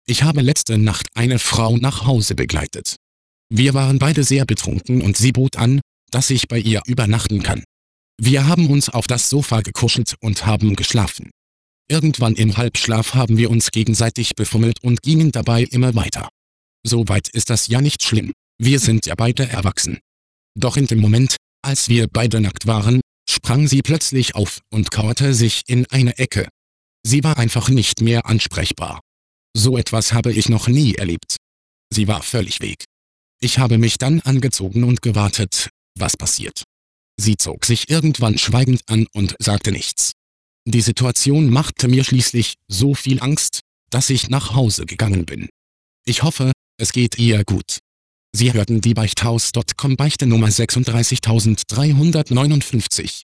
Ich habe letzte Nacht eine Frau nach Hause begleitet. Wir waren beide sehr betrunken und sie bot an, dass ich bei ihr übernachten kann. Wir haben uns auf das Sofa gekuschelt und haben geschlafen. Irgendwann im Halbschlaf haben wir uns gegenseitig befummelt und gingen dabei immer weiter. Soweit ist das ja nicht schlimm. Wir sind ja beide erwachsen. Doch in dem Moment, als wir beide nackt waren, sprang sie plötzlich auf und kauerte sich in eine Ecke. Sie war einfach nicht mehr ansprechbar. So etwas habe ich noch nie erlebt. Sie war völlig weg. Ich habe mich dann angezogen und gewartet, was passiert. Sie zog sich irgendwann schweigend an und sagte nichts. Die Situation machte mir schließlich so viel Angst, dass ich nach Hause gegangen bin. Ich hoffe, es geht ihr gut. Sie hörten die Beichthaus.com Beichte Nummer 36359.